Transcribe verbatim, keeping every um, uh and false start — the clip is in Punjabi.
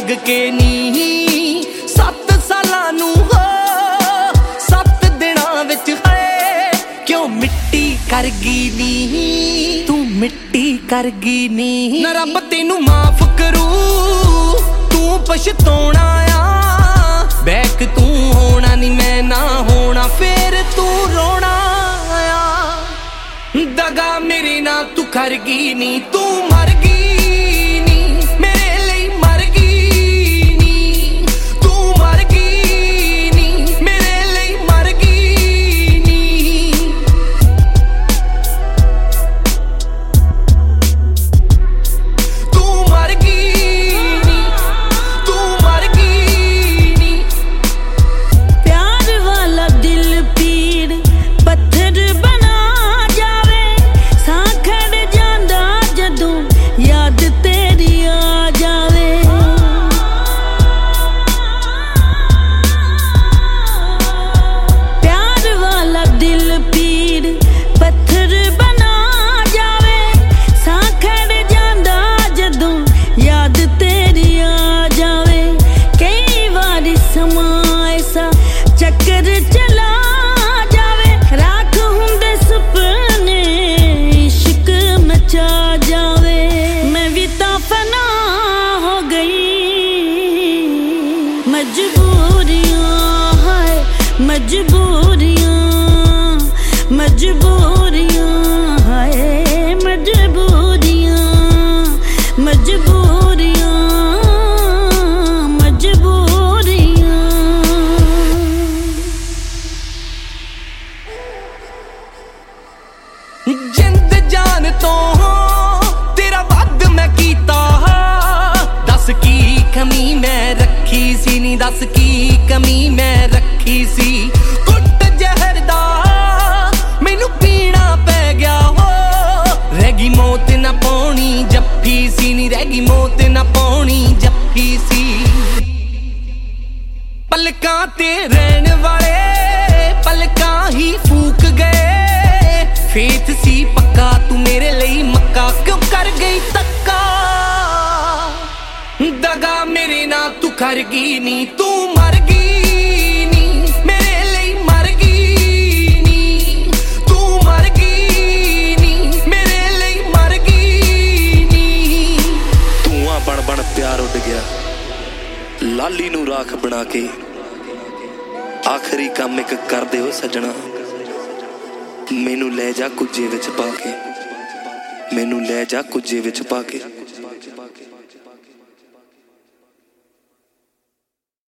ਲੱਗ ਕੇ ਨੀ ਸੱਤ ਸਾਲਾਂ ਨੂੰ ਹੋ ਸੱਤ ਦਿਨਾਂ ਵਿੱਚ ਹੈ ਕਿਉਂ ਮਿੱਟੀ ਕਰ ਗਈ ਨੀ ਤੂੰ ਮਿੱਟੀ ਕਰ ਗਈ ਨੀ ਨਾ ਰੱਬ ਤੈਨੂੰ ਮਾਫ ਕਰੂ ਤੂੰ ਪਛਤਾਉਣਾ ਆ ਬੈਕ ਤੂੰ ਹੋਣਾ ਨੀ ਮੈਂ ਨਾ ਹੋਣਾ ਫੇਰ ਤੂੰ ਰੋਣਾ ਆ ਦਗਾ ਮੇਰੇ ਨਾਲ ਤੂੰ ਕਰ ਗਈ ਨੀ ਤੂੰ ਮਰ ਗਈ ਨੀ ਮੇਰੇ ਲਈ ਮਰ ਗਈ ਨੀ ਤੂੰ ਮਰ ਗਈ ਨੀ ਮੇਰੇ ਲਈ ਮਰ ਗਈ ਨੀ ਤੂੰ ਮਰ ਗਈ ਨੀ ਤੂੰ ਮਰ ਗਈ ਨੀ प्यार वाला दिल पीड़ पत्थर बना जावे सां खड़ जांदा जदों याद तेरी आ जावे प्यार वाला दिल पीड़ पत्थर बना जावे सां खड़ जांदा जदों याद तेरी आ जावे कई वारी समा ऐसा चक्कर चला जावे राख हुंदे सुपने इश्क मचा जावे मैं भी तां फना हो गई मजबूरियां हाय मजबूरियां मजबूरियां हाय मजबूरियां मजबूरियां मजबूरियां ਜਿੰਦ ਜਾਨ ਤੋਂ ਤੇਰਾ ਵੱਧ ਮੈਂ ਕੀਤਾ ਦੱਸ ਕੀ ਕਮੀ ਮੈਂ ਰੱਖੀ ਸੀ ਨੀ ਦੱਸ ਕੀ ਕਮੀ ਮੈਂ ਰੱਖੀ ਸੀ ਕੁੱਟ ਜ਼ਹਿਰ ਦਾ ਮੈਨੂੰ ਪੀਣਾ ਪੈ ਗਿਆ ਹੋ ਰਹਿ ਗਈ ਮੌਤ ਨਾ ਪਾਉਣੀ ਜੱਫੀ ਸੀ ਨੀ ਰਹਿ ਗਈ ਮੌਤ ਨਾ ਪਾਉਣੀ ਜੱਫੀ ਸੀ ਪਲਕਾਂ ਤੇ ਰਹਿਣ ਵਾਲੇ ਪਲਕਾਂ ਹੀ ਫੂਕ ਗਏ ਫੇਥ ਸੀ ਪੱਕਾ ਤੂੰ ਮੇਰੇ ਲਈ ਮੱਕਾ ਕਿਉਂ ਕਰ ਗਈ ਤੱਕਾ ਦਗਾ ਮੇਰੇ ਨਾਲ ਤੂੰ ਕਰ ਗਈ ਨੀ ਤੂੰ ਮਰ ਗਈ ਨੀ ਮੇਰੇ ਲਈ ਮਰ ਗਈ ਨੀ ਤੂੰ ਮਰ ਗਈ ਨੀ ਮੇਰੇ ਲਈ ਮਰ ਗਈ ਨੀ ਧੂਆਂ ਬਣ ਬਣ ਪਿਆਰ ਉੱਡ ਗਿਆ ਲਾਲੀ ਨੂੰ ਰਾਖ ਬਣਾ ਕੇ ਆਖਰੀ ਕੰਮ ਇੱਕ ਕਰਦੇ ਹੋ ਸੱਜਣਾ ਮੈਨੂੰ ਲੈ ਜਾ ਕੁੱਜੇ ਵਿੱਚ ਪਾ ਕੇ ਮੈਨੂੰ ਲੈ ਜਾ ਕੁੱਜੇ ਵਿੱਚ ਪਾ ਕੇ